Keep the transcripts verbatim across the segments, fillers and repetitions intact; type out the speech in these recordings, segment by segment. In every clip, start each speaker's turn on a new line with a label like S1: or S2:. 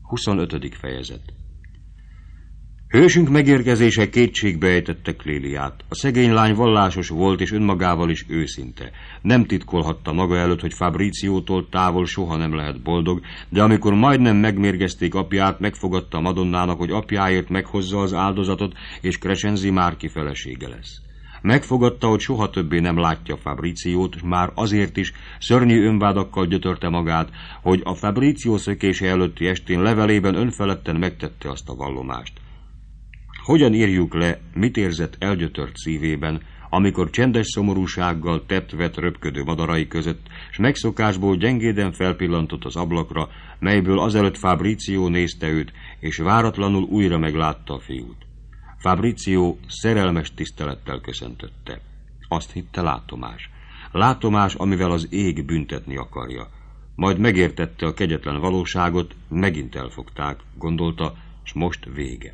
S1: huszonötödik fejezet. Hősünk megérkezése kétségbe ejtette Cléliát. A szegény lány vallásos volt, és önmagával is őszinte. Nem titkolhatta maga előtt, hogy Fabriciótól távol soha nem lehet boldog, de amikor majdnem megmérgezték apját, megfogadta Madonnának, hogy apjáért meghozza az áldozatot, és Crescenzi Márki felesége lesz. Megfogadta, hogy soha többé nem látja Fabriciót, már azért is szörnyű önvádakkal gyötörte magát, hogy a Fabrició szökése előtti estén levelében önfeledten megtette azt a vallomást. Hogyan írjuk le, mit érzett elgyötört szívében, amikor csendes szomorúsággal tett-vet röpködő madarai között, s megszokásból gyengéden felpillantott az ablakra, melyből azelőtt Fabrició nézte őt, és váratlanul újra meglátta a fiút. Fabrició szerelmes tisztelettel köszöntötte. Azt hitte látomás. Látomás, amivel az ég büntetni akarja. Majd megértette a kegyetlen valóságot, megint elfogták, gondolta, s most vége.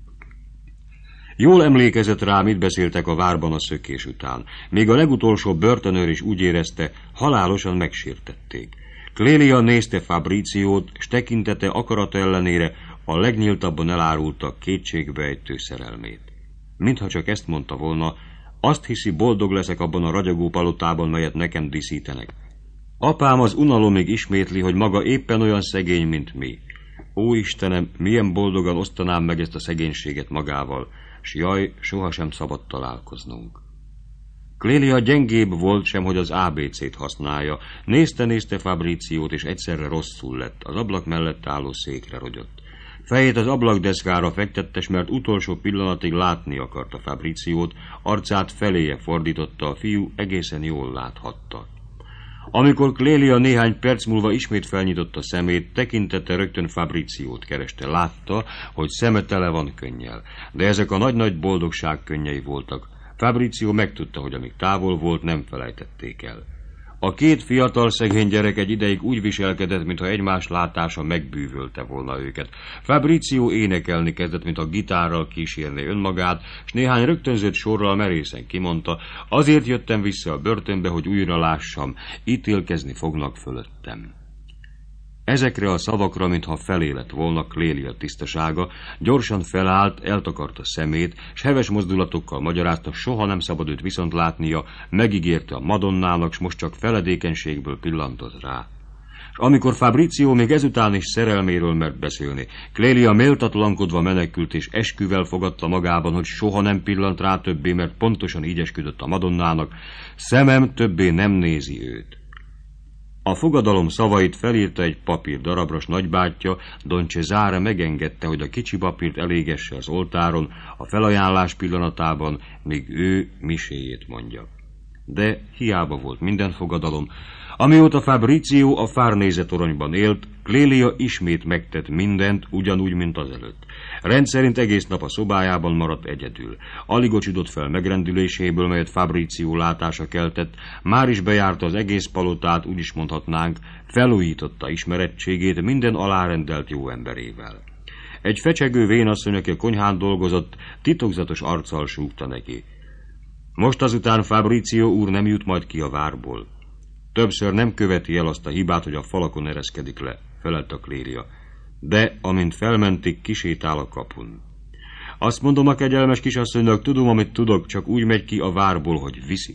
S1: Jól emlékezett rá, mit beszéltek a várban a szökés után. Még a legutolsó börtönőr is úgy érezte, halálosan megsértették. Clélia nézte Fabriciót, s tekintete akarata ellenére a legnyíltabban elárulta kétségbeejtő szerelmét. Mintha csak ezt mondta volna, azt hiszi, boldog leszek abban a ragyogó palotában, melyet nekem díszítenek. Apám az unalomig ismétli, hogy maga éppen olyan szegény, mint mi. Ó Istenem, milyen boldogan osztanám meg ezt a szegénységet magával, s jaj, sohasem szabad találkoznunk. Clélia gyengébb volt sem, hogy az á bé cét használja. Nézte-nézte Fabriciót, és egyszerre rosszul lett. Az ablak mellett álló székre rogyott. Fejét az ablakdeszkára fektette, mert utolsó pillanatig látni akarta Fabriciót, arcát feléje fordította, a fiú egészen jól láthatta. Amikor Clélia néhány perc múlva ismét felnyitotta szemét, tekintete rögtön Fabriciót kereste. Látta, hogy szeme tele van könnyel, de ezek a nagy-nagy boldogság könnyei voltak. Fabrició megtudta, hogy amíg távol volt, nem felejtették el. A két fiatal szegény gyerek egy ideig úgy viselkedett, mintha egymás látása megbűvölte volna őket. Fabrició énekelni kezdett, mint a gitárral kísérné önmagát, s néhány rögtönzött sorral merészen kimondta: azért jöttem vissza a börtönbe, hogy újra lássam, ítélkezni fognak fölöttem. Ezekre a szavakra, mintha felé lett volna Clélia tisztasága, gyorsan felállt, eltakarta szemét, s heves mozdulatokkal magyarázta, soha nem szabad őt viszont látnia, megígérte a Madonnának, s most csak feledékenységből pillantott rá. És amikor Fabrició még ezután is szerelméről mert beszélni, Clélia méltatlankodva menekült, és esküvel fogadta magában, hogy soha nem pillant rá többé, mert pontosan így esküdött a Madonnának: szemem többé nem nézi őt. A fogadalom szavait felírta egy papír darabra, s nagybátyja, Don Cesare megengedte, hogy a kicsi papírt elégesse az oltáron, a felajánlás pillanatában, míg ő miséjét mondja. De hiába volt minden fogadalom. Amióta Fabrició a Farnese toronyban élt, Clélia ismét megtett mindent, ugyanúgy, mint azelőtt. Rendszerint egész nap a szobájában maradt egyedül. Alig ocsudott fel megrendüléséből, melyet Fabrició látása keltett, már is bejárta az egész palotát, úgy is mondhatnánk, felújította ismerettségét minden alárendelt jó emberével. Egy fecsegő vénasszony, aki a konyhán dolgozott, titokzatos arccal súgta neki: most azután Fabrició úr nem jut majd ki a várból. Többször nem követi el azt a hibát, hogy a falakon ereszkedik le, felelt a Clélia. De amint felmentik, kisétál a kapun. Azt mondom a kegyelmes kisasszonynak, tudom, amit tudok, csak úgy megy ki a várból, hogy viszik.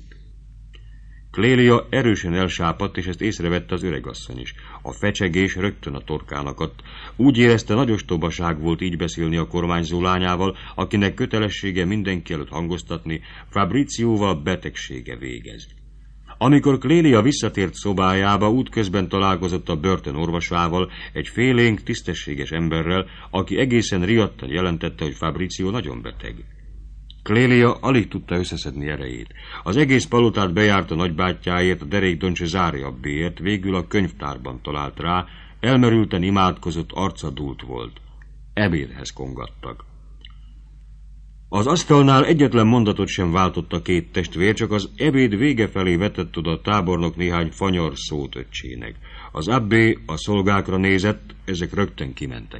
S1: Clélia erősen elsápadt, és ezt észrevette az öregasszony is. A fecsegés rögtön a torkán akadt. Úgy érezte, nagy ostobaság volt így beszélni a kormányzó lányával, akinek kötelessége mindenki előtt hangoztatni, Fabricióval betegsége végez. Amikor Clélia visszatért szobájába, útközben találkozott a börtön orvosával, egy félénk, tisztességes emberrel, aki egészen riadtan jelentette, hogy Fabrició nagyon beteg. Clélia alig tudta összeszedni erejét. Az egész palotát bejárta nagybátyjáért, a derék Don Cesare abbéért, végül a könyvtárban talált rá, elmerülten imádkozott, arca dúlt volt. Ebédhez kongattak. Az asztalnál egyetlen mondatot sem váltott a két testvér, csak az ebéd vége felé vetett oda a tábornok néhány fanyar szót öccsének. Az abbé a szolgákra nézett, ezek rögtön kimentek.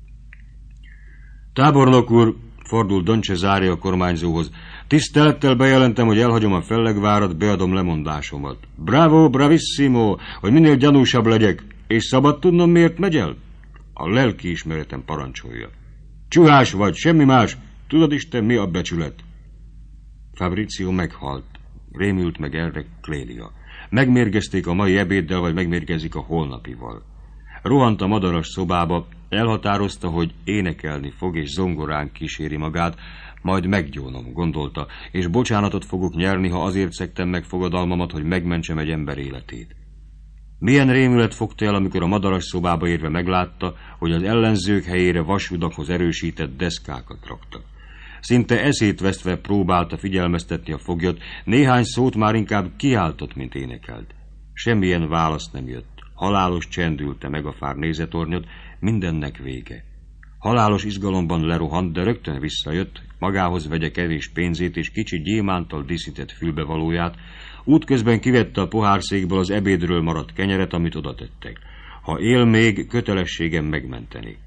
S1: Tábornok úr, fordult Don Cesare a kormányzóhoz, tisztelettel bejelentem, hogy elhagyom a fellegvárat, beadom lemondásomat. Bravo, bravissimo, hogy minél gyanúsabb legyek, és szabad tudnom, miért megy el? A lelkiismeretem parancsolja. Csuhás vagy, semmi más. Tudod, Isten, mi a becsület? Fabrizio meghalt. Rémült meg erre Clélia. Megmérgezték a mai ebéddel, vagy megmérgezik a holnapival. Rohant a madaras szobába, elhatározta, hogy énekelni fog, és zongorán kíséri magát, majd meggyónom, gondolta, és bocsánatot fogok nyerni, ha azért szektem meg fogadalmamat, hogy megmentsem egy ember életét. Milyen rémület fogta el, amikor a madaras szobába érve meglátta, hogy az ellenzők helyére vasrudakhoz erősített deszkákat raktak. Szinte eszét vesztve próbálta figyelmeztetni a foglyot, néhány szót már inkább kiáltott, mint énekelt. Semmilyen válasz nem jött. Halálos csend ülte meg a fár nézetornyot, mindennek vége. Halálos izgalomban lerohant, de rögtön visszajött, magához vegye kevés pénzét és kicsi gyémántal díszített fülbevalóját, útközben kivette a pohárszékből az ebédről maradt kenyeret, amit oda tettek. Ha él még, kötelességem megmenteni.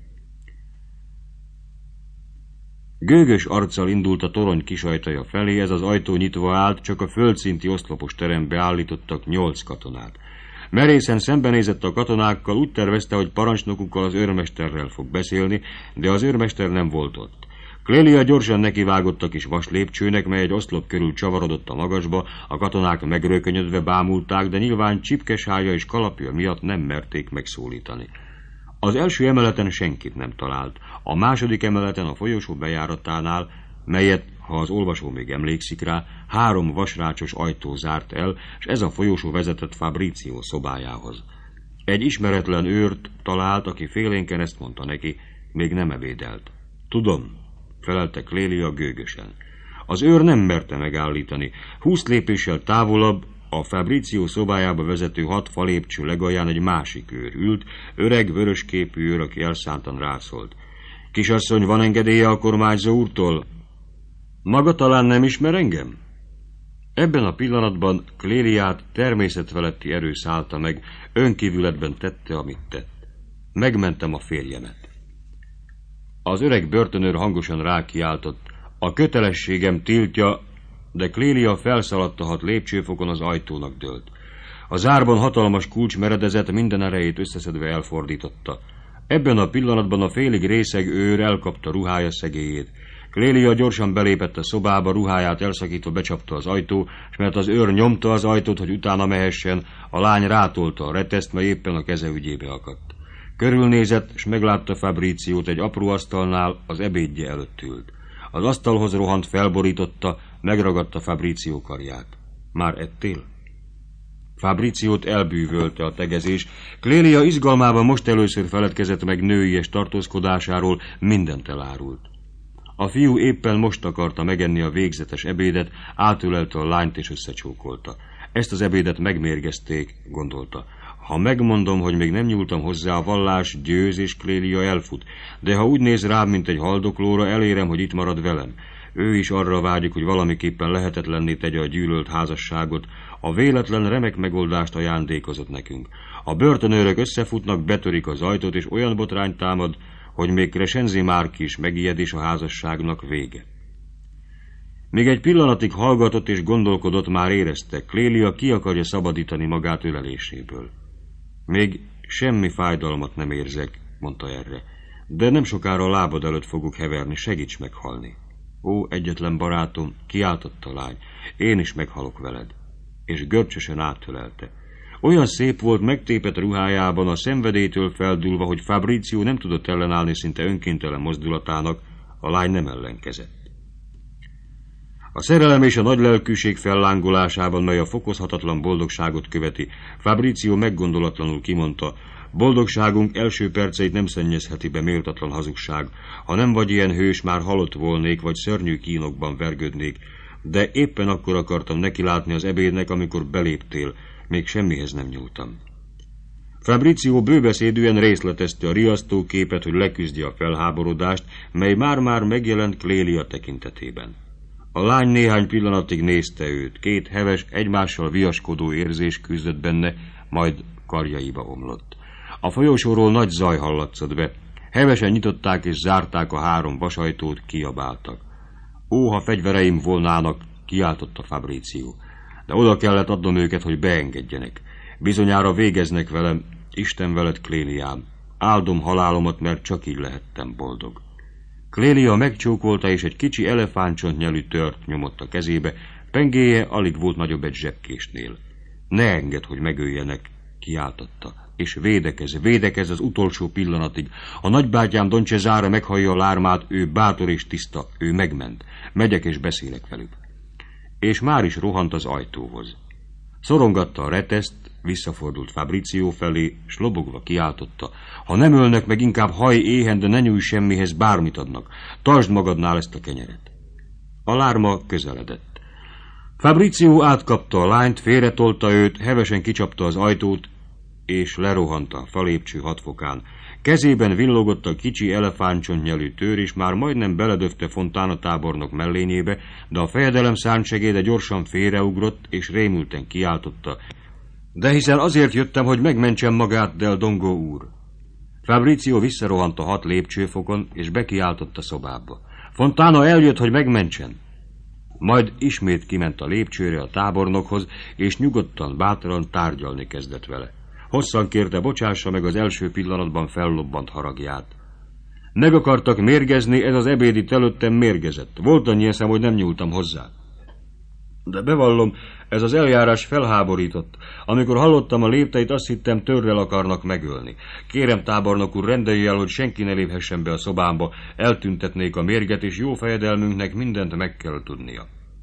S1: Gőgös arccal indult a torony kisajtaja felé, ez az ajtó nyitva állt, csak a földszinti oszlopos terembe állítottak nyolc katonát. Merészen szembenézett a katonákkal, úgy tervezte, hogy parancsnokukkal, az őrmesterrel fog beszélni, de az őrmester nem volt ott. Clélia gyorsan nekivágott a kis vas lépcsőnek, mely egy oszlop körül csavarodott a magasba, a katonák megrökönyödve bámulták, de nyilván csipkesája és kalapja miatt nem merték megszólítani. Az első emeleten senkit nem talált, a második emeleten a folyosó bejáratánál, melyet, ha az olvasó még emlékszik rá, három vasrácsos ajtó zárt el, és ez a folyosó vezetett Fabrizio szobájához. Egy ismeretlen őrt talált, aki félénken ezt mondta neki, még nem ebédelt. Tudom, felelte Clélia gőgösen. Az őr nem merte megállítani. Húsz lépéssel távolabb, a Fabrizio szobájába vezető hat falépcső legalján egy másik őr ült, öreg, vörösképű őr, aki elszántan rászólt. Kisasszony, van engedélye a kormányzó úrtól? Maga talán nem ismer engem? Ebben a pillanatban Cléliát természetfeletti erő szállta meg, önkívületben tette, amit tett. Megmentem a férjemet. Az öreg börtönőr hangosan rákiáltott. A kötelességem tiltja, de Clélia felszaladt a hat lépcsőfokon, az ajtónak dőlt. A zárban hatalmas kulcs meredezett, minden erejét összeszedve elfordította. Ebben a pillanatban a félig részeg őr elkapta ruhája szegélyét. Clélia gyorsan belépett a szobába, ruháját elszakítva becsapta az ajtó, és mert az őr nyomta az ajtót, hogy utána mehessen, a lány rátolta a reteszt, mely éppen a keze ügyébe akadt. Körülnézett, és meglátta Fabriciót egy apró asztalnál, az ebédje előtt ült. Az asztalhoz rohant, felborította, megragadta Fabrizio karját. Már ettél? Fabriciót elbűvölte a tegezés. Clélia izgalmában most először feledkezett meg nőies tartózkodásáról, mindent elárult. A fiú éppen most akarta megenni a végzetes ebédet, átölelte a lányt és összecsókolta. Ezt az ebédet megmérgezték, gondolta. Ha megmondom, hogy még nem nyúltam hozzá, a vallás győz és Clélia elfut, de ha úgy néz rám, mint egy haldoklóra, elérem, hogy itt marad velem. Ő is arra vágyik, hogy valamiképpen lehetetlenné tegye a gyűlölt házasságot. A véletlen remek megoldást ajándékozott nekünk. A börtönőrök összefutnak, betörik az ajtót, és olyan botrány támad, hogy még Crescenzi Márki is megijed, és a házasságnak vége. Még egy pillanatig hallgatott és gondolkodott, már érezte, Clélia ki akarja szabadítani magát öleléséből. Még semmi fájdalmat nem érzek, mondta erre, de nem sokára a lábad előtt fogok heverni, segíts meghalni. Ó, egyetlen barátom, kiáltotta a lány, én is meghalok veled. És görcsösen átölelte. Olyan szép volt, megtépett ruhájában, a szenvedélytől feldúlva, hogy Fabrizio nem tudott ellenállni szinte önkéntelen mozdulatának, a lány nem ellenkezett. A szerelem és a nagy lelkűség fellángolásában, mely a fokozhatatlan boldogságot követi, Fabrizio meggondolatlanul kimondta, boldogságunk első perceit nem szennyezheti be méltatlan hazugság, ha nem vagy ilyen hős, már halott volnék, vagy szörnyű kínokban vergődnék, de éppen akkor akartam nekilátni az ebédnek, amikor beléptél, még semmihez nem nyúltam. Fabrizio bőbeszédűen részletezte a riasztó képet, hogy leküzdje a felháborodást, mely már-már megjelent Clélia tekintetében. A lány néhány pillanatig nézte őt, két heves, egymással viaskodó érzés küzdött benne, majd karjaiba omlott. A folyosóról nagy zaj hallatszott be. Hevesen nyitották és zárták a három vasajtót, kiabáltak. Ó, ha fegyvereim volnának, kiáltotta Fabrizio, de oda kellett adnom őket, hogy beengedjenek. Bizonyára végeznek velem, Isten veled, Cléliám. áldom halálomat, mert csak így lehettem boldog. Clélia megcsókolta, és egy kicsi elefántcsontnyelű tört nyomott a kezébe, pengéje alig volt nagyobb egy zsebkésnél. Ne engedd, hogy megöljenek, kiáltotta, és védekez, védekez az utolsó pillanatig. A nagybátyám Don Cesare meghallja a lármát, ő bátor és tiszta, ő megment. Megyek és beszélek velük. És már is rohant az ajtóhoz. Szorongatta a reteszt, visszafordult Fabrizio felé, s lobogva kiáltotta: ha nem ölnek meg, inkább haj éhen, de ne nyújj semmihez, bármit adnak. Tartsd magadnál ezt a kenyeret. A lárma közeledett. Fabrizio átkapta a lányt, félretolta őt, hevesen kicsapta az ajtót, és lerohant a falépcső hatfokán. Kezében villogott a kicsi elefántcsontnyelű tőr, és már majdnem beledöfte Fontana tábornok mellényébe, de a fejedelem szárnysegéde gyorsan félreugrott, és rémülten kiáltotta: de hiszen azért jöttem, hogy megmentsem magát, Del Dongo úr. Fabrizio visszarohant a hat lépcsőfokon, és bekiáltott a szobába: Fontana eljött, hogy megmentsen. Majd ismét kiment a lépcsőre a tábornokhoz, és nyugodtan, bátran tárgyalni kezdett vele. Hosszan kérte, bocsássa meg az első pillanatban fellobbant haragját. Meg akartak mérgezni, ez az ebéd itt előttem mérgezett. Volt annyi eszem, hogy nem nyúltam hozzá. De bevallom, ez az eljárás felháborított. Amikor hallottam a lépteit, azt hittem, törrel akarnak megölni. Kérem, tábornok úr, rendelje el, hogy senki ne léphessen be a szobámba, eltüntetnék a mérget, és jó fejedelmünknek mindent meg kell tudnia.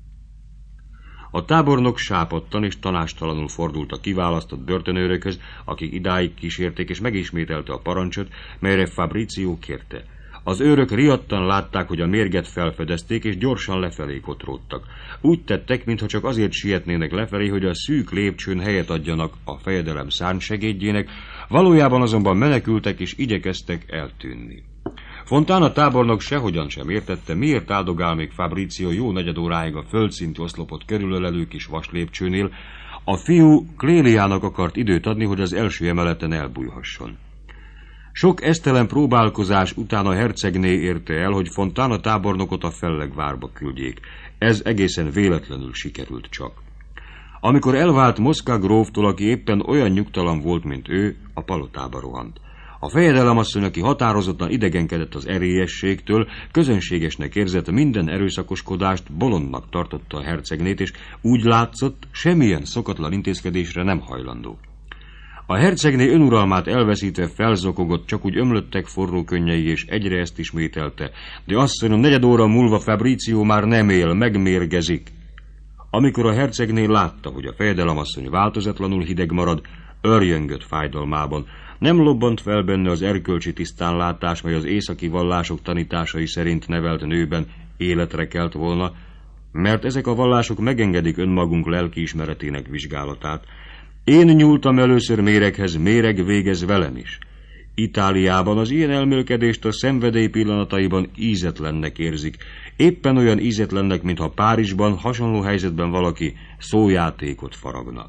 S1: A tábornok sápadtan és tanástalanul fordult a kiválasztott börtönőrökhöz, akik idáig kísérték, és megismételte a parancsot, melyre Fabrizio kérte. Az őrök riadtan látták, hogy a mérget felfedezték, és gyorsan lefelé kotródtak. Úgy tettek, mintha csak azért sietnének lefelé, hogy a szűk lépcsőn helyet adjanak a fejedelem szárnysegédjének, valójában azonban menekültek és igyekeztek eltűnni. Fontana tábornok sehogyan sem értette, miért áldogál még Fabrizio jó negyed óráig a földszintű oszlopot körülölelő kis vaslépcsőnél. A fiú Cléliának akart időt adni, hogy az első emeleten elbújhasson. Sok esztelen próbálkozás után a hercegné érte el, hogy Fontana tábornokot a fellegvárba küldjék. Ez egészen véletlenül sikerült csak. Amikor elvált Mosca gróftól, aki éppen olyan nyugtalan volt, mint ő, a palotába rohant. A fejedelemasszony, aki határozottan idegenkedett az erélyességtől, közönségesnek érzett minden erőszakoskodást, bolondnak tartotta a hercegnét, és úgy látszott, semmilyen szokatlan intézkedésre nem hajlandó. A hercegné önuralmát elveszítve felzokogott, csak úgy ömlöttek forró könnyei, és egyre ezt ismételte: de asszonyom, negyed óra múlva Fabrizio már nem él, megmérgezik. Amikor a hercegné látta, hogy a fejedelemasszony változatlanul hideg marad, örjöngött fájdalmában. Nem lobbant fel benne az erkölcsi tisztánlátás, mely az északi vallások tanításai szerint nevelt nőben életre kelt volna, mert ezek a vallások megengedik önmagunk lelkiismeretének vizsgálatát. Én nyúltam először méreghez, méreg végez velem is. Itáliában az ilyen elmélkedést a szenvedély pillanataiban ízetlennek érzik. Éppen olyan ízetlennek, mintha Párizsban hasonló helyzetben valaki szójátékot faragna.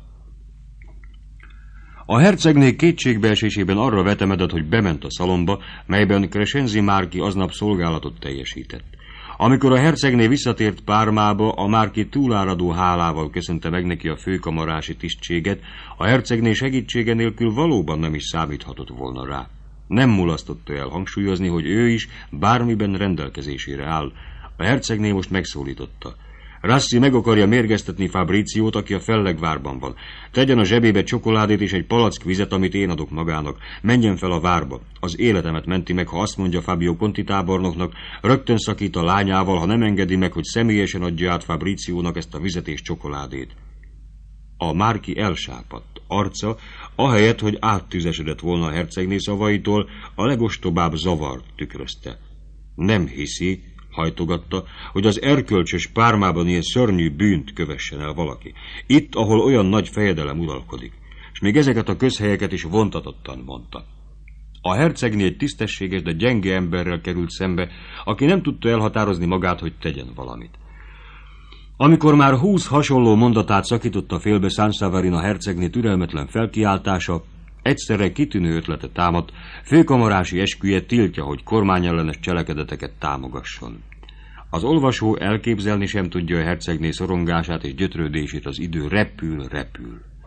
S1: A hercegné kétségbeesésében arra vetemedett, hogy bement a szalomba, melyben Crescenzi Márki aznap szolgálatot teljesített. Amikor a hercegné visszatért Pármába, a Márki túláradó hálával köszönte meg neki a főkamarási tisztséget, a hercegné segítsége nélkül valóban nem is számíthatott volna rá. Nem mulasztotta el hangsúlyozni, hogy ő is bármiben rendelkezésére áll. A hercegné most megszólította: Rassi meg akarja mérgeztetni Fabriciót, aki a fellegvárban van. Tegyen a zsebébe csokoládét és egy palack vizet, amit én adok magának. Menjen fel a várba. Az életemet menti meg, ha azt mondja Fabio Conti tábornoknak, rögtön szakít a lányával, ha nem engedi meg, hogy személyesen adja át Fabriciónak ezt a vizet és csokoládét. A Márki elsápadt. Arca, ahelyett, hogy áttüzesedett volna a hercegné szavaitól, a legostobább zavart tükrözte. Nem hiszi, hajtogatta, hogy az erkölcsös Pármában ilyen szörnyű bűnt kövessen el valaki. Itt, ahol olyan nagy fejedelem uralkodik. És még ezeket a közhelyeket is vontatottan mondta. A hercegné egy tisztességes, de gyenge emberrel került szembe, aki nem tudta elhatározni magát, hogy tegyen valamit. Amikor már húsz hasonló mondatát szakította félbe Sanseverina hercegné türelmetlen felkiáltása, egyszerre kitűnő ötlete támadt, főkamarási esküje tiltja, hogy kormányellenes cselekedeteket támogasson. Az olvasó elképzelni sem tudja a hercegné szorongását és gyötrődését, az idő repül, repül.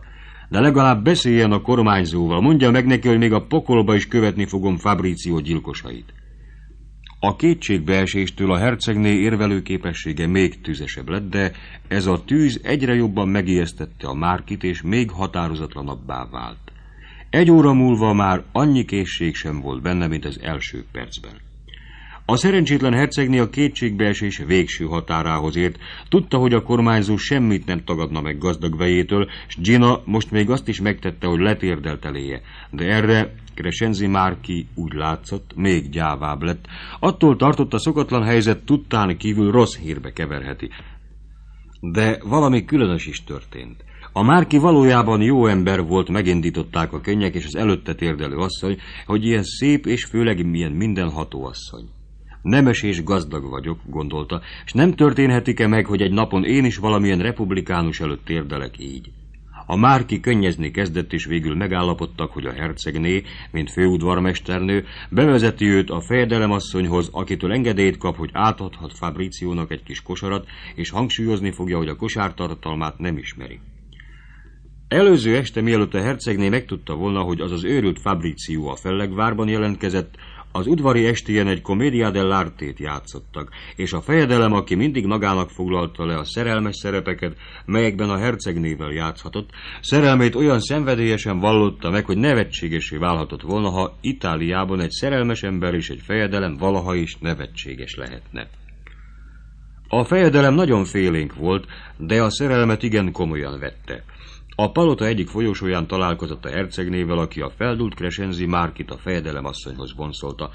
S1: De legalább beszéljen a kormányzóval, mondja meg neki, hogy még a pokolba is követni fogom Fabrizio gyilkosait. A kétségbeeséstől a hercegné érvelőképessége még tüzesebb lett, de ez a tűz egyre jobban megijesztette a Márkit, és még határozatlanabbá vált. Egy óra múlva már annyi készség sem volt benne, mint az első percben. A szerencsétlen hercegné a kétségbeesés végső határához ért, tudta, hogy a kormányzó semmit nem tagadna meg gazdag vejétől, s Gina most még azt is megtette, hogy letérdelt eléje, de erre Crescenzi Márki úgy látszott, még gyávább lett. Attól tartott, a szokatlan helyzet tudtán kívül rossz hírbe keverheti. De valami különös is történt. A Márki valójában jó ember volt, megindították a könnyek és az előtte térdelő asszony, hogy ilyen szép és főleg milyen mindenható asszony. Nemes és gazdag vagyok, gondolta, és nem történhetik-e meg, hogy egy napon én is valamilyen republikánus előtt térdelek így. A Márki könnyezni kezdett, és végül megállapodtak, hogy a hercegné, mint főudvarmesternő, bevezeti őt a fejedelemasszonyhoz, akitől engedélyt kap, hogy átadhat Fabriciónak egy kis kosarat, és hangsúlyozni fogja, hogy a kosár tartalmát nem ismeri. Előző este, mielőtt a hercegné megtudta volna, hogy az az őrült Fabricio a Fellegvárban jelentkezett, az udvari estien egy Commedia dell'arte-t játszottak, és a fejedelem, aki mindig magának foglalta le a szerelmes szerepeket, melyekben a hercegnével játszhatott, szerelmét olyan szenvedélyesen vallotta meg, hogy nevetségesé válhatott volna, ha Itáliában egy szerelmes ember és egy fejedelem valaha is nevetséges lehetne. A fejedelem nagyon félénk volt, de a szerelmet igen komolyan vette. A palota egyik folyosóján találkozott a hercegnével, aki a feldult Crescenzi Márkit a fejedelem asszonyhoz vonszolta.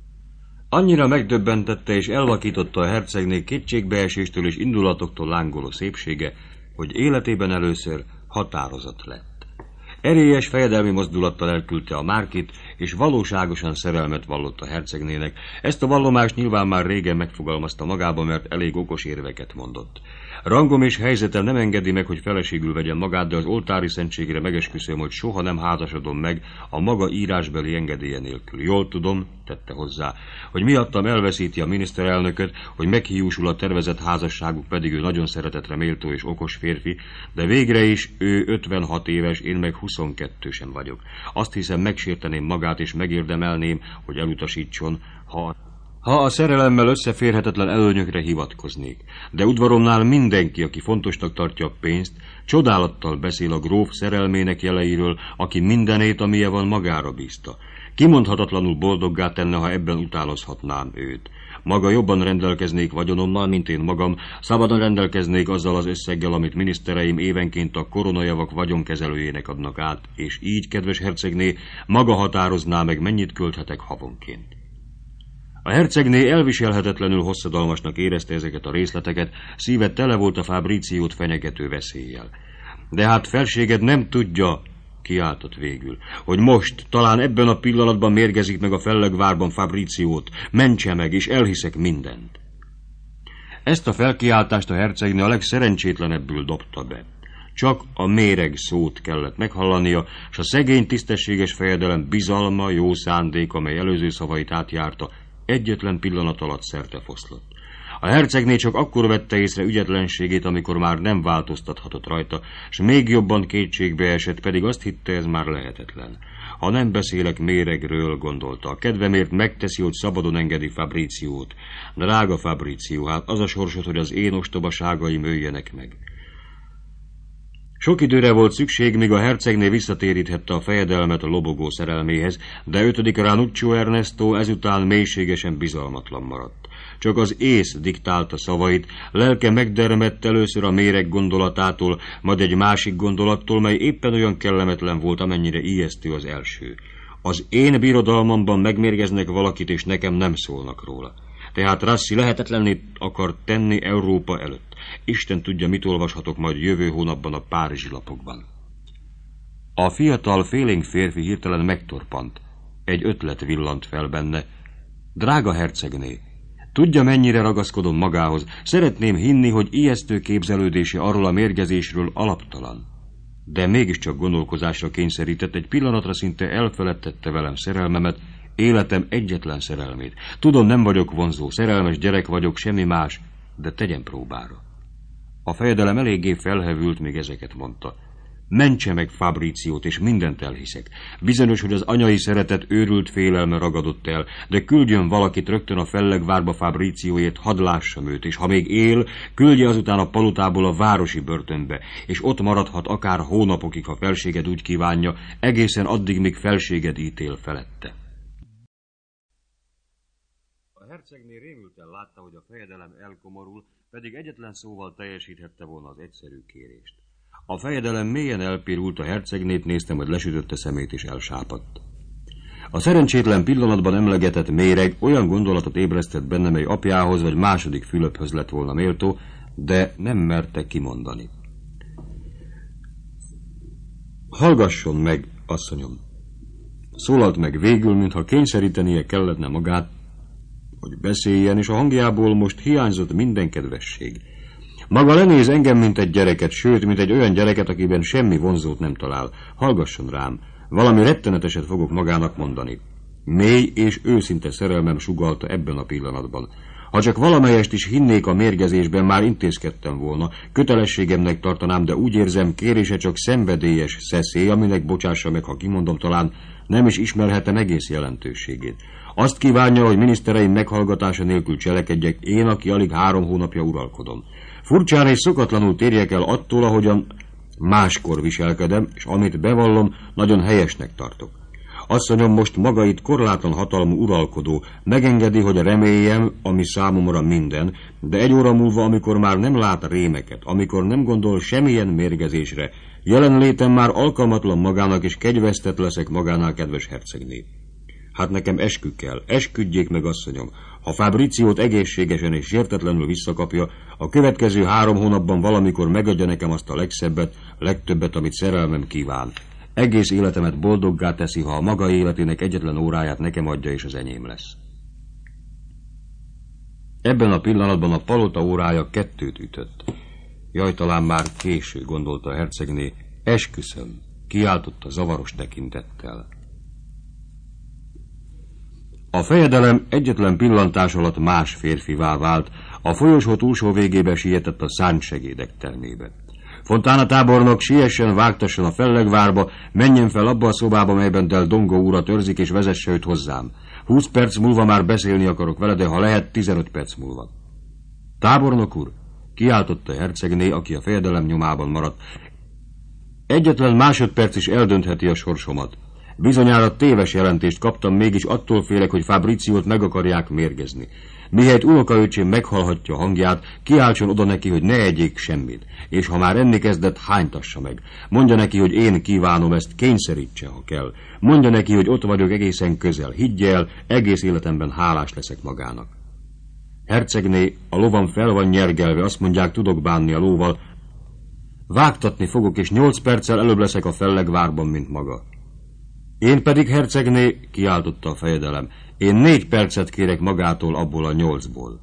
S1: Annyira megdöbbentette és elvakította a hercegné kétségbeeséstől és indulatoktól lángoló szépsége, hogy életében először határozott lett. Erélyes fejedelmi mozdulattal elküldte a Márkit, és valóságosan szerelmet vallott a hercegnének. Ezt a vallomást nyilván már régen megfogalmazta magába, mert elég okos érveket mondott. Rangom és helyzetem nem engedi meg, hogy feleségül vegyem magát, de az oltári szentségre megesküszöm, hogy soha nem házasodom meg a maga írásbeli engedélye nélkül. Jól tudom, tette hozzá, hogy miattam elveszíti a miniszterelnököt, hogy meghiúsul a tervezett házasságuk, pedig ő nagyon szeretetre méltó és okos férfi, de végre is ő ötvenhat éves, én meg huszonkettő sem vagyok. Azt hiszem, megsérteném magát és megérdemelném, hogy elutasítson, ha... Ha a szerelemmel összeférhetetlen előnyökre hivatkoznék, de udvaromnál mindenki, aki fontosnak tartja a pénzt, csodálattal beszél a gróf szerelmének jeleiről, aki mindenét, amilyen van, magára bízta. Kimondhatatlanul boldoggá tenne, ha ebben utálozhatnám őt. Maga jobban rendelkeznék vagyonommal, mint én magam, szabadon rendelkeznék azzal az összeggel, amit minisztereim évenként a koronajavak vagyonkezelőjének adnak át, és így, kedves hercegné, maga határozná meg, mennyit költhetek havonként. A hercegné elviselhetetlenül hosszadalmasnak érezte ezeket a részleteket, szíve tele volt a Fabriciót fenyegető veszéllyel. De hát felséged nem tudja, kiáltott végül, hogy most, talán ebben a pillanatban mérgezik meg a Fellegvárban Fabriciót, mentse meg, és elhiszek mindent. Ezt a felkiáltást a hercegné a legszerencsétlenebbül dobta be. Csak a méreg szót kellett meghallania, s a szegény tisztességes fejedelem bizalma, jó szándék, amely előző szavait átjárta, egyetlen pillanat alatt szerte foszlott. A hercegné csak akkor vette észre ügyetlenségét, amikor már nem változtathatott rajta, s még jobban kétségbe esett, pedig azt hitte, ez már lehetetlen. Ha nem beszélek méregről, gondolta, a kedvemért megteszi, hogy szabadon engedi Fabriciót. Drága Fabricio, hát az a sorsod, hogy az én ostobaságaim öljenek meg. Sok időre volt szükség, míg a hercegné visszatéríthette a fejedelmet a lobogó szerelméhez, de ötödik Ranuccio Ernesto ezután mélységesen bizalmatlan maradt. Csak az ész diktálta szavait, lelke megdermedt először a méreg gondolatától, majd egy másik gondolattól, mely éppen olyan kellemetlen volt, amennyire ijesztő az első. Az én birodalmamban megmérgeznek valakit, és nekem nem szólnak róla. Tehát Rassi lehetetlenné akar tenni Európa előtt. Isten tudja, mit olvashatok majd jövő hónapban a párizsi lapokban. A fiatal, félénk férfi hirtelen megtorpant. Egy ötlet villant fel benne. Drága hercegné, tudja, mennyire ragaszkodom magához. Szeretném hinni, hogy ijesztő képzelődése arról a mérgezésről alaptalan. De mégiscsak gondolkozásra kényszerített, egy pillanatra szinte elfeledtette velem szerelmemet, életem egyetlen szerelmét. Tudom, nem vagyok vonzó, szerelmes gyerek vagyok, semmi más, de tegyen próbára. A fejedelem eléggé felhevült, még ezeket mondta. Mentse meg Fabríciót, és mindent elhiszek. Bizonyos, hogy az anyai szeretet őrült félelme ragadott el, de küldjön valakit rögtön a fellegvárba Fabrícióért, hadd lássam őt, és ha még él, küldje azután a palotából a városi börtönbe, és ott maradhat akár hónapokig, ha felséged úgy kívánja, egészen addig, míg felséged ítél felette. A hercegné rémülten látta, hogy a fejedelem elkomorul, pedig egyetlen szóval teljesíthette volna az egyszerű kérést. A fejedelem mélyen elpirult, a hercegnét nézte, majd lesütötte szemét és elsápadt. A szerencsétlen pillanatban emlegetett méreg olyan gondolatot ébresztett benne, mely apjához vagy második Fülöphöz lett volna méltó, de nem merte kimondani. Hallgasson meg, asszonyom! Szólalt meg végül, mintha kényszerítenie kelletne magát, hogy beszéljen, és a hangjából most hiányzott minden kedvesség. Maga lenéz engem, mint egy gyereket, sőt, mint egy olyan gyereket, akiben semmi vonzót nem talál. Hallgasson rám, valami retteneteset fogok magának mondani. Mély és őszinte szerelmem sugallta ebben a pillanatban. Ha csak valamelyest is hinnék a mérgezésben, már intézkedtem volna, kötelességemnek tartanám, de úgy érzem, kérése csak szenvedélyes szeszély, aminek bocsássa meg, ha kimondom, talán nem is ismerhetem egész jelentőségét. Azt kívánja, hogy minisztereim meghallgatása nélkül cselekedjek, én, aki alig három hónapja uralkodom. Furcsán és szokatlanul térjek el attól, ahogyan máskor viselkedem, és amit bevallom, nagyon helyesnek tartok. Asszonyom, most maga itt korlátlan hatalmú uralkodó, megengedi, hogy reméljem, ami számomra minden, de egy óra múlva, amikor már nem lát rémeket, amikor nem gondol semmilyen mérgezésre, jelenlétem már alkalmatlan magának, és kegyvesztett leszek magánál, kedves hercegné. Hát nekem eskü kell, esküdjék meg, asszonyom. Ha Fabríciót egészségesen és sértetlenül visszakapja, a következő három hónapban valamikor megadja nekem azt a legszebbet, legtöbbet, amit szerelmem kíván. Egész életemet boldoggá teszi, ha a maga életének egyetlen óráját nekem adja, és az enyém lesz. Ebben a pillanatban a palota órája kettőt ütött. Jaj, talán már késő, gondolta a hercegné. Esküszöm, kiáltotta zavaros tekintettel. A fejedelem egyetlen pillantás alatt más férfivá vált, a folyosó túlsó végébe sietett a szárnysegédek termébe. Fontana tábornok siessen, vágtasson a fellegvárba, menjen fel abba a szobába, melyben Del Dongo urat őrzik, és vezesse őt hozzám. Húsz perc múlva már beszélni akarok vele, de ha lehet, tizenöt perc múlva. Tábornok úr, kiáltotta a hercegné, aki a fejedelem nyomában maradt. Egyetlen másodperc is eldöntheti a sorsomat. Bizonyára téves jelentést kaptam, mégis attól félek, hogy Fabríciót meg akarják mérgezni. Mihelyt unokaöcsém meghallhatja a hangját, kiáltson oda neki, hogy ne egyék semmit, és ha már enni kezdett, hánytassa meg. Mondja neki, hogy én kívánom ezt, kényszerítse, ha kell. Mondja neki, hogy ott vagyok egészen közel, higgye el, egész életemben hálás leszek magának. Hercegné, a lovam fel van nyergelve, azt mondják, tudok bánni a lóval. Vágtatni fogok, és nyolc perccel előbb leszek a fellegvárban, mint maga. Én pedig, hercegné, kiáltotta a fejedelem, én négy percet kérek magától abból a nyolcból.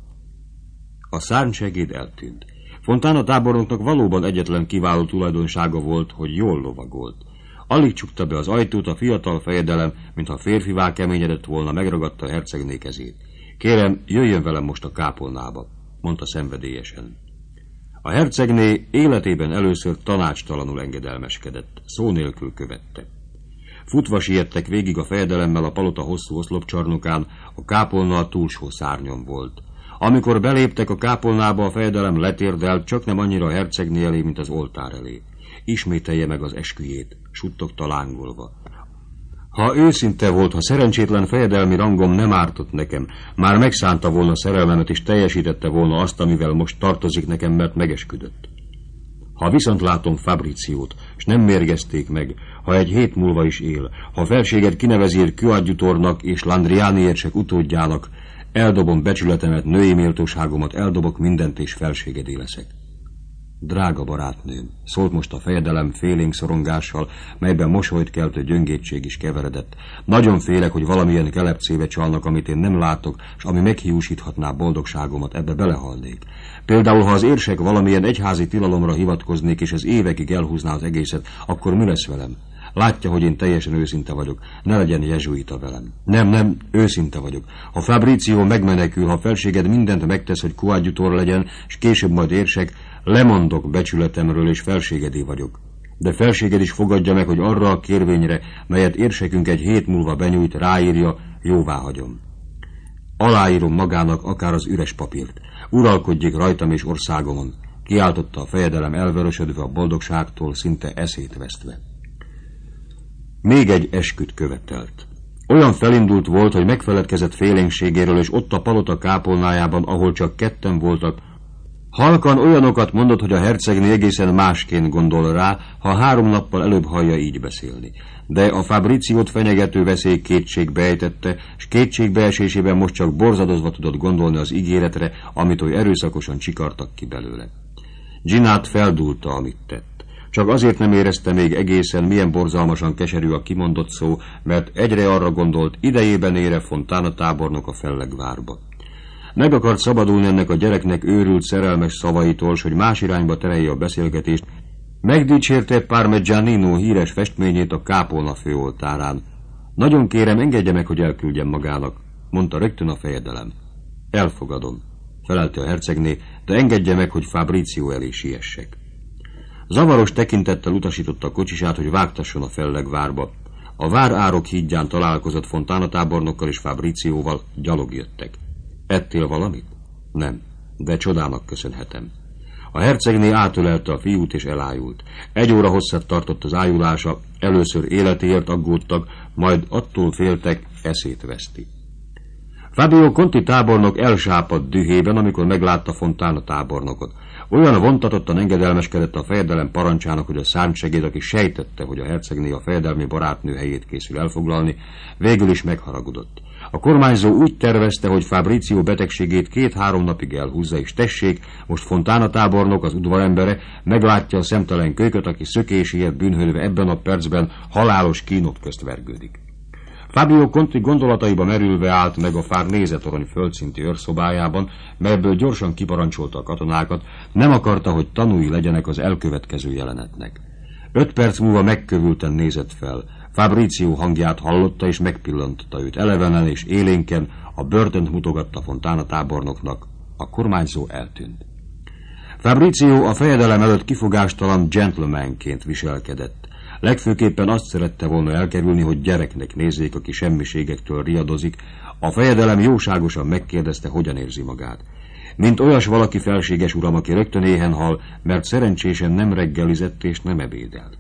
S1: A szárnysegéd eltűnt. Fontana tábornoknak valóban egyetlen kiváló tulajdonsága volt, hogy jól lovagolt. Alig csukta be az ajtót, a fiatal fejedelem, mintha férfivá keményedett volna, megragadta a hercegné kezét. Kérem, jöjjön velem most a kápolnába, mondta szenvedélyesen. A hercegné életében először tanácstalanul engedelmeskedett, szó nélkül követte. Futva siettek végig a fejedelemmel a palota hosszú oszlopcsarnokán, a kápolna a túlsó szárnyon volt. Amikor beléptek a kápolnába, a fejedelem letérdelt, csak nem annyira a hercegné elé, mint az oltár elé. Ismételje meg az esküjét, suttogta lángolva. Ha őszinte volt, ha szerencsétlen fejedelmi rangom nem ártott nekem, már megszánta volna szerelmemet, és teljesítette volna azt, amivel most tartozik nekem, mert megesküdött. Ha viszont látom Fabríciót, és nem mérgezték meg, ha egy hét múlva is él, ha felséged kinevezér coadjutornak és Landriani érsek utódjának, eldobom becsületemet, női méltóságomat, eldobok mindent, és felségedé leszek. Drága barátnőm, szólt most a fejedelem félénk szorongással, melyben mosolyt keltő gyöngétség is keveredett. Nagyon félek, hogy valamilyen kelepcébe csalnak, amit én nem látok, és ami meghiúsíthatná boldogságomat, ebbe belehalnék. Például, ha az érsek valamilyen egyházi tilalomra hivatkoznék, és ez évekig elhúzná az egészet, akkor mi lesz velem? Látja, hogy én teljesen őszinte vagyok. Ne legyen jezsuita velem. Nem, nem, őszinte vagyok. Ha Fabríció megmenekül, ha felséged mindent megtesz, hogy coadjutor legyen, és később majd érsek, lemondok becsületemről, és felségedé vagyok. de felséged is fogadja meg, hogy arra a kérvényre, melyet érsekünk egy hét múlva benyújt, ráírja, jóvá hagyom. Aláírom magának akár az üres papírt. Uralkodjék rajtam és országomon, kiáltotta a fejedelem elvörösödve a boldogságtól, szinte eszét vesztve. Még egy esküt követelt. Olyan felindult volt, hogy megfeledkezett félénkségéről, és ott a palota kápolnájában, ahol csak ketten voltak, halkan olyanokat mondott, hogy a hercegné egészen másként gondol rá, ha három nappal előbb hallja így beszélni. De a Fabriciót fenyegető veszély kétségbe ejtette, s kétségbeesésében most csak borzadozva tudott gondolni az ígéretre, amit oly erőszakosan csikartak ki belőle. Ginát feldúlta, amit tett. Csak azért nem érezte még egészen, milyen borzalmasan keserű a kimondott szó, mert egyre arra gondolt, idejében ére Fontana tábornok a Fellegvárba. Meg akart szabadulni ennek a gyereknek őrült szerelmes szavaitól, s hogy más irányba terelje a beszélgetést. Megdicsérte Parmigianino híres festményét a kápolna főoltárán. Nagyon kérem, engedje meg, hogy elküldjem magának, mondta rögtön a fejedelem. Elfogadom, felelte a hercegné, de engedje meg, hogy Fabricio elé siessek. Zavaros tekintettel utasította a kocsisát, hogy vágtasson a Fellegvárba. A várárok hídján találkozott Fontana tábornokkal és Fabricióval, gyalog jöttek. Ettél valamit? Nem, de csodának köszönhetem. A hercegné átölelte a fiút és elájult. Egy óra hosszat tartott az ájulása, először életéért aggódtak, majd attól féltek, eszét veszti. Fabio Conti tábornok elsápadt dühében, amikor meglátta Fontana tábornokot. Olyan vontatottan engedelmeskedett a fejedelem parancsának, hogy a szárnysegéd, aki sejtette, hogy a hercegné a fejedelmi barátnő helyét készül elfoglalni, végül is megharagudott. A kormányzó úgy tervezte, hogy Fabricio betegségét két-három napig elhúzza, és tessék, most Fontana tábornok, az udvarembere, meglátja a szemtelen kölyköt, aki szökéséért bűnhődve ebben a percben halálos kínok közt vergődik. Fabio Conti gondolataiba merülve állt meg a Farnese-torony földszinti őrszobájában, melyből gyorsan kiparancsolta a katonákat, nem akarta, hogy tanúi legyenek az elkövetkező jelenetnek. Öt perc múlva megkövülten nézett fel. Fabricio hangját hallotta, és megpillantotta őt elevenen és élénken, a börtönt mutogatta Fontana tábornoknak. A kormányzó eltűnt. Fabricio a fejedelem előtt kifogástalan gentlemanként viselkedett. Legfőképpen azt szerette volna elkerülni, hogy gyereknek nézzék, aki semmiségektől riadozik. A fejedelem jóságosan megkérdezte, hogyan érzi magát. Mint olyas valaki, felséges uram, aki rögtön éhen hal, mert szerencsésen nem reggelizett és nem ebédelt.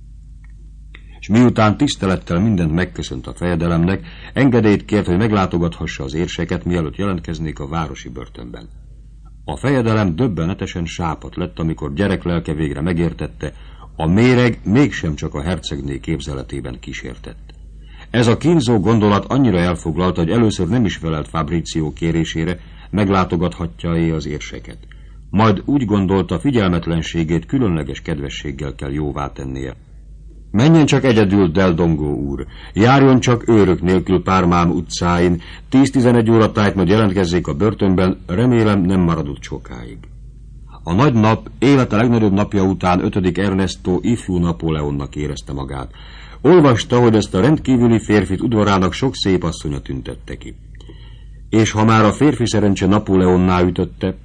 S1: És miután tisztelettel mindent megköszönt a fejedelemnek, engedélyt kért, hogy meglátogathassa az érseket, mielőtt jelentkeznék a városi börtönben. A fejedelem döbbenetesen sápadt lett, amikor gyereklelke végre megértette, a méreg mégsem csak a hercegné képzeletében kísértett. Ez a kínzó gondolat annyira elfoglalta, hogy először nem is felelt Fabricio kérésére, meglátogathatja-e az érseket. Majd úgy gondolta, figyelmetlenségét különleges kedvességgel kell jóvá tennie. Menjen csak egyedül, Del Dongo úr, járjon csak őrök nélkül Parmám utcáin, tíz-tizenegy óra tájt majd jelentkezzék a börtönben, remélem nem maradott sokáig. A nagy nap, élete legnagyobb napja után ötödik Ernesto ifjú Napóleonnak érezte magát. Olvasta, hogy ezt a rendkívüli férfit udvarának sok szép asszonya tüntette ki. És ha már a férfi szerencse Napóleonnál ütötte,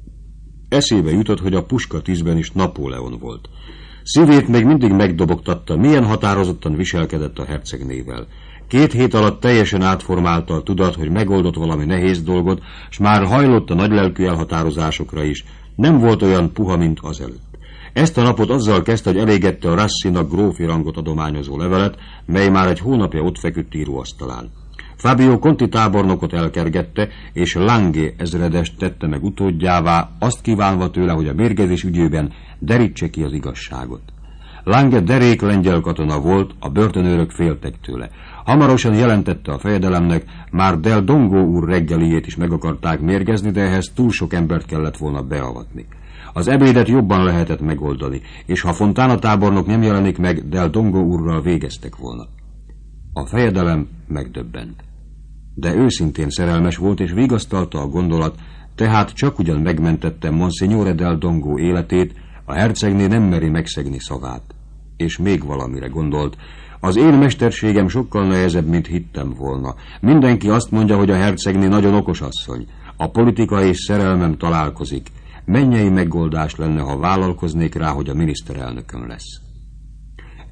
S1: eszébe jutott, hogy a puska tízben is Napóleon volt. Szívét még mindig megdobogtatta, milyen határozottan viselkedett a hercegnével. Két hét alatt teljesen átformálta a tudat, hogy megoldott valami nehéz dolgot, s már hajlott a nagylelkű elhatározásokra is. Nem volt olyan puha, mint azelőtt. Ezt a napot azzal kezdte, hogy elégette a Rassinak grófi rangot adományozó levelet, mely már egy hónapja ott feküdt íróasztalán. Fabio Conti tábornokot elkergette, és Lange ezredest tette meg utódjává, azt kívánva tőle, hogy a mérgezés ügyében derítse ki az igazságot. Lange derék lengyel katona volt, a börtönőrök féltek tőle. Hamarosan jelentette a fejedelemnek, már Del Dongo úr reggeliét is meg akarták mérgezni, de ehhez túl sok embert kellett volna beavatni. Az ebédet jobban lehetett megoldani, és ha Fontana tábornok nem jelenik meg, Del Dongo úrral végeztek volna. A fejedelem megdöbbent. De őszintén szerelmes volt, és vigasztalta a gondolat, tehát csak ugyan megmentette Monsignore Del Dongo életét, a hercegné nem meri megszegni szavát. És még valamire gondolt. Az én mesterségem sokkal nehezebb, mint hittem volna. Mindenki azt mondja, hogy a hercegné nagyon okos asszony. A politika és szerelmem találkozik. Mennyei megoldás lenne, ha vállalkoznék rá, hogy a miniszterelnökön lesz.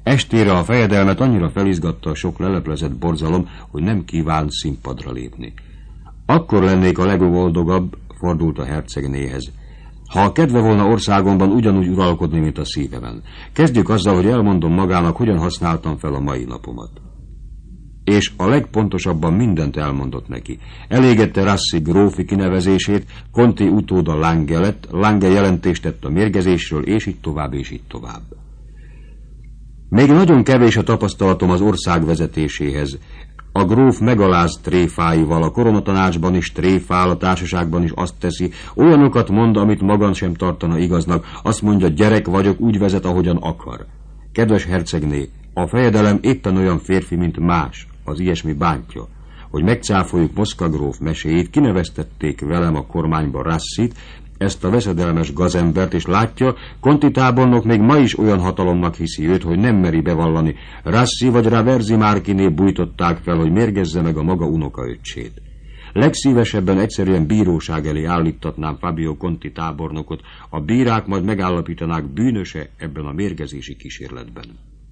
S1: Estére a fejedelmet annyira felizgatta a sok leleplezett borzalom, hogy nem kívánt színpadra lépni. Akkor lennék a legboldogabb, fordult a hercegnéhez, ha a kedve volna országomban ugyanúgy uralkodni, mint a szívemen. Kezdjük azzal, hogy elmondom magának, hogyan használtam fel a mai napomat. És a legpontosabban mindent elmondott neki. Elégette Rassi grófi kinevezését, Conti utóda Lange lett, Lange jelentést tett a mérgezésről, és így tovább, és így tovább. Még nagyon kevés a tapasztalatom az ország vezetéséhez. A gróf megaláz tréfáival, a koronatanácsban is tréfál, a társaságban is azt teszi, olyanokat mond, amit maga sem tartana igaznak, azt mondja, gyerek vagyok, úgy vezet, ahogyan akar. Kedves hercegné, a fejedelem éppen olyan férfi, mint más, az ilyesmi bántja. Hogy megcáfoljuk Moszkva gróf meséjét, kineveztették velem a kormányba Rassit, ezt a veszedelmes gazembert, és látja, Conti tábornok még ma is olyan hatalomnak hiszi őt, hogy nem meri bevallani. Rassi vagy Raversi Márkiné bújtották fel, hogy mérgezze meg a maga unokaöccsét. Legszívesebben egyszerűen bíróság elé állítatnám Fabio Conti tábornokot, a bírák majd megállapítanák, bűnöse ebben a mérgezési kísérletben.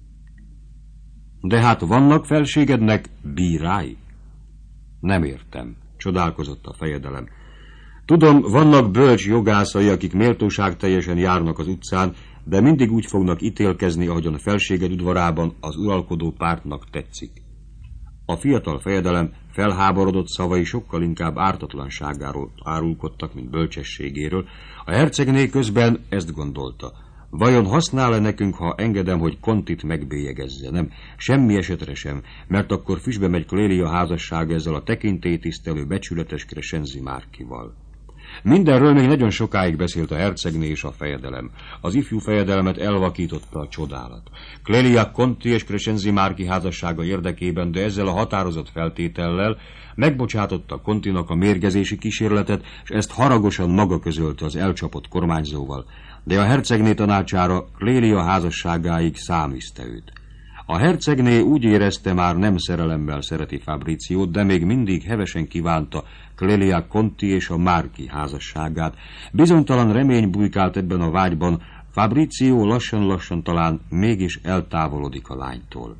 S1: De hát vannak felségednek bírái? Nem értem, csodálkozott a fejedelem. Tudom, vannak bölcs jogászai, akik méltóság teljesen járnak az utcán, de mindig úgy fognak ítélkezni, ahogyan a felséged udvarában az uralkodó pártnak tetszik. A fiatal fejedelem felháborodott szavai sokkal inkább ártatlanságáról árulkodtak, mint bölcsességéről. A hercegné közben ezt gondolta. Vajon használ-e nekünk, ha engedem, hogy Contit megbélyegezze? Nem, semmi esetre sem, mert akkor füstbe megy Clélia házassága ezzel a tekintélytisztelő, becsületes Crescenzi Márkival. Mindenről még nagyon sokáig beszélt a hercegné és a fejedelem. Az ifjú fejedelmet elvakította a csodálat. Clélia Conti és Crescenzi Márki házassága érdekében, de ezzel a határozott feltétellel megbocsátotta Continak a mérgezési kísérletet, és ezt haragosan maga közölte az elcsapott kormányzóval. De a hercegné tanácsára Clélia házasságáig száműzte őt. A hercegné úgy érezte, már nem szerelemmel szereti Fabriciót, de még mindig hevesen kívánta Clélia Conti és a Márki házasságát. Bizonytalan remény bujkált ebben a vágyban, Fabricio lassan-lassan talán mégis eltávolodik a lánytól.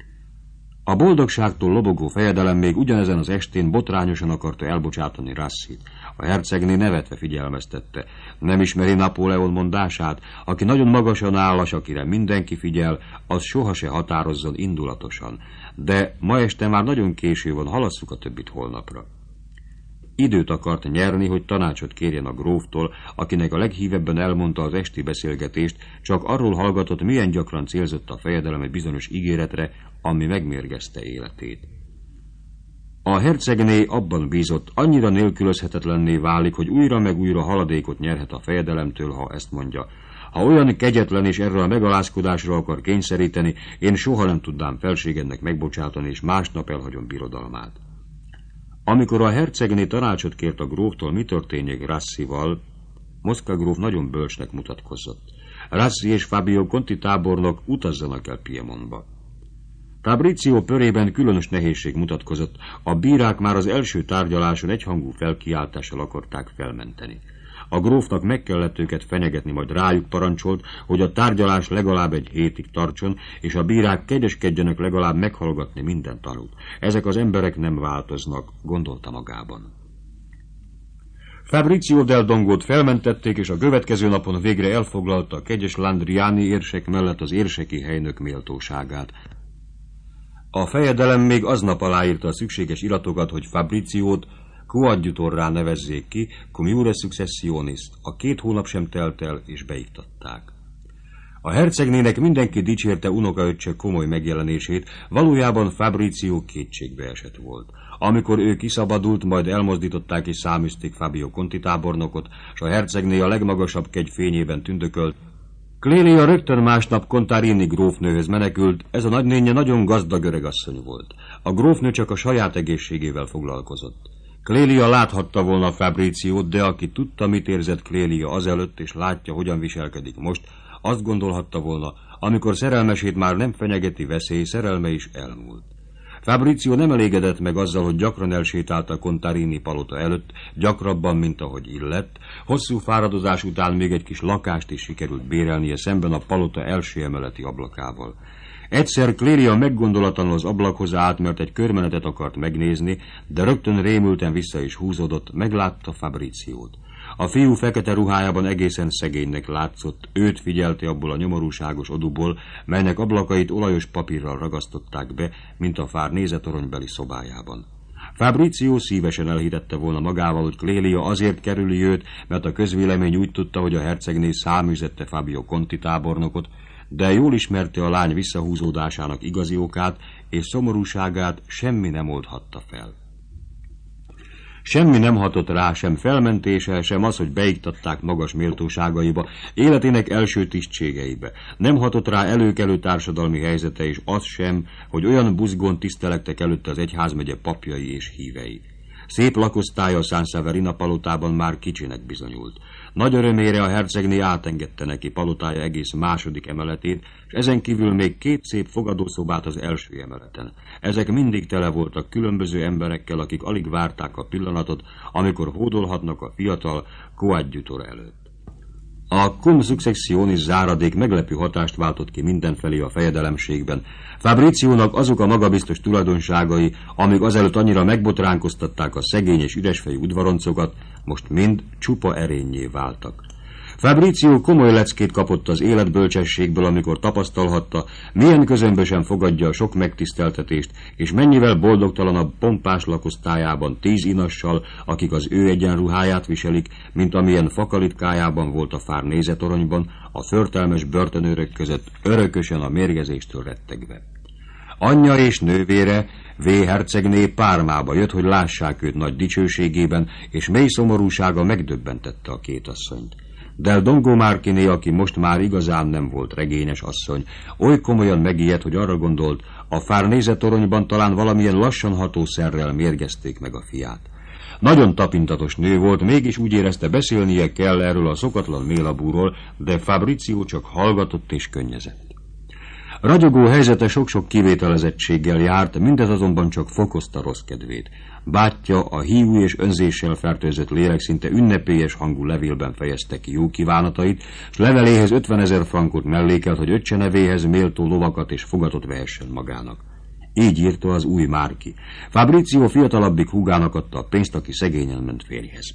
S1: A boldogságtól lobogó fejedelem még ugyanezen az estén botrányosan akarta elbocsátani Rassit. A hercegné nevetve figyelmeztette. Nem ismeri Napóleon mondását? Aki nagyon magasan áll, és akire mindenki figyel, az soha se határozzon indulatosan. De ma este már nagyon késő van, halasszuk a többit holnapra. Időt akart nyerni, hogy tanácsot kérjen a gróftól, akinek a leghívebben elmondta az esti beszélgetést, csak arról hallgatott, milyen gyakran célzott a fejedelem egy bizonyos ígéretre, ami megmérgezte életét. A hercegné abban bízott, annyira nélkülözhetetlenné válik, hogy újra meg újra haladékot nyerhet a fejedelemtől, ha ezt mondja. Ha olyan kegyetlen és erről a megalázkodásra akar kényszeríteni, én soha nem tudnám felségednek megbocsátani, és másnap elhagyom birodalmát. Amikor a hercegné tanácsot kért a gróftól, mi történjék Rassival, Moszkva gróf nagyon bölcsnek mutatkozott. Rassi és Fabio Conti tábornok utazzanak el Piemontba. Fabricio pörében különös nehézség mutatkozott, a bírák már az első tárgyaláson egyhangú felkiáltással akarták felmenteni. A grófnak meg kellett őket fenyegetni, majd rájuk parancsolt, hogy a tárgyalás legalább egy hétig tartson, és a bírák kegyeskedjenek legalább meghallgatni minden tanút. Ezek az emberek nem változnak, gondolta magában. Fabricio del Dongót felmentették, és a következő napon végre elfoglalta a kegyes Landriani érsek mellett az érseki helynök méltóságát. A fejedelem még aznap aláírta a szükséges iratokat, hogy Fabriciót coadjutorrá nevezzék ki, comiure successionis. A két hónap sem telt el, és beiktatták. A hercegnének mindenki dicsérte unokaöccse komoly megjelenését, valójában Fabricio kétségbe esett volt. Amikor ő kiszabadult, majd elmozdították és száműzték Fabio Conti tábornokot, s a hercegné a legmagasabb kegy fényében tündökölt. Clélia rögtön másnap Contarini grófnőhöz menekült, ez a nagynénje nagyon gazdag öregasszony volt. A grófnő csak a saját egészségével foglalkozott. Clélia láthatta volna Fabriciót, de aki tudta, mit érzett Clélia azelőtt, és látja, hogyan viselkedik most, azt gondolhatta volna, amikor szerelmesét már nem fenyegeti veszély, szerelme is elmúlt. Fabricio nem elégedett meg azzal, hogy gyakran elsétált a Contarini palota előtt, gyakrabban, mint ahogy illett. Hosszú fáradozás után még egy kis lakást is sikerült bérelnie szemben a palota első emeleti ablakával. Egyszer Clélia meggondolatlanul az ablakhoz állt, mert egy körmenetet akart megnézni, de rögtön rémülten vissza is húzódott, meglátta Fabriciót. A fiú fekete ruhájában egészen szegénynek látszott, őt figyelte abból a nyomorúságos oduból, melynek ablakait olajos papírral ragasztották be, mint a fár nézetoronybeli szobájában. Fabricio szívesen elhitette volna magával, hogy Clélia azért kerüli őt, mert a közvélemény úgy tudta, hogy a hercegné száműzette Fabio Conti tábornokot, de jól ismerte a lány visszahúzódásának igazi okát, és szomorúságát semmi nem oldhatta fel. Semmi nem hatott rá, sem felmentése, sem az, hogy beiktatták magas méltóságaiba, életének első tisztségeibe. Nem hatott rá előkelő társadalmi helyzete, és az sem, hogy olyan buzgón tisztelektek előtte az egyházmegye papjai és hívei. Szép lakosztálya a San Severina palotában már kicsinek bizonyult. Nagy örömére a hercegné átengedte neki palotája egész második emeletét, és ezen kívül még két szép fogadószobát az első emeleten. Ezek mindig tele voltak különböző emberekkel, akik alig várták a pillanatot, amikor hódolhatnak a fiatal coadjutor előtt. A cum successionis záradék meglepő hatást váltott ki mindenfelé a fejedelemségben. Fabriciónak azok a magabiztos tulajdonságai, amíg azelőtt annyira megbotránkoztatták a szegény és üresfejű udvaroncokat, most mind csupa erényé váltak. Fabricio komoly leckét kapott az életbölcsességből, amikor tapasztalhatta, milyen közömbösen fogadja a sok megtiszteltetést, és mennyivel boldogtalanabb pompás lakosztályában tíz inassal, akik az ő egyenruháját viselik, mint amilyen fakalitkájában volt a fár nézetoronyban, a förtelmes börtönőrök között örökösen a mérgezéstől rettegve. Anyja és nővére, V. hercegné Pármába jött, hogy lássák őt nagy dicsőségében, és mély szomorúsága megdöbbentette a két asszonyt. Del Dongo Marchiné, aki most már igazán nem volt regényes asszony, oly komolyan megijedt, hogy arra gondolt, a fár nézetoronyban talán valamilyen lassan ható szerrel mérgezték meg a fiát. Nagyon tapintatos nő volt, mégis úgy érezte, beszélnie kell erről a szokatlan mélabúról, de Fabricio csak hallgatott és könnyezett. Ragyogó helyzete sok-sok kivételezettséggel járt, mindez azonban csak fokozta rossz kedvét. Bátyja a hívú és önzéssel fertőzött lélek szinte ünnepélyes hangú levélben fejezte ki jó kívánatait, s leveléhez ötvenezer frankot mellékelt, hogy öccse nevéhez méltó lovakat és fogatot vehessen magának. Így írta az új Márki. Fabricio fiatalabbik húgának adta a pénzt, aki szegényen ment férjhez.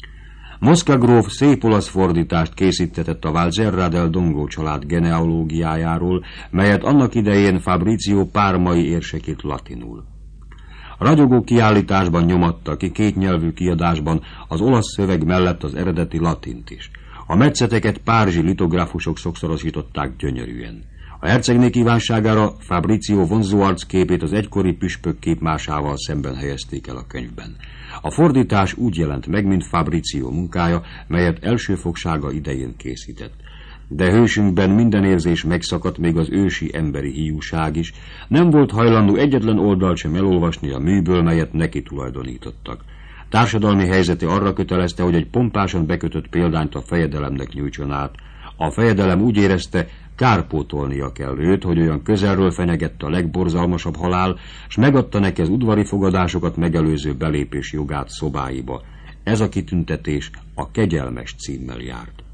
S1: Mosca gróf szép olasz fordítást készítetett a Valserra del Dongo család genealógiájáról, melyet annak idején Fabricio pármai érsekét latinul. Ragyogó kiállításban nyomatta ki kétnyelvű kiadásban az olasz szöveg mellett az eredeti latint is. A metszeteket párizsi litográfusok sokszorosították gyönyörűen. A hercegné kívánságára Fabricio vonzóarc képét az egykori püspök képmásával szemben helyezték el a könyvben. A fordítás úgy jelent meg, mint Fabricio munkája, melyet elsőfogsága idején készített. De hősünkben minden érzés megszakadt, még az ősi emberi hiúság is. Nem volt hajlandó egyetlen oldalt sem elolvasni a műből, melyet neki tulajdonítottak. Társadalmi helyzete arra kötelezte, hogy egy pompásan bekötött példányt a fejedelemnek nyújtson át. A fejedelem úgy érezte, kárpótolnia kell őt, hogy olyan közelről fenyegette a legborzalmasabb halál, s megadta neki az udvari fogadásokat megelőző belépés jogát szobáiba. Ez a kitüntetés a kegyelmes címmel járt.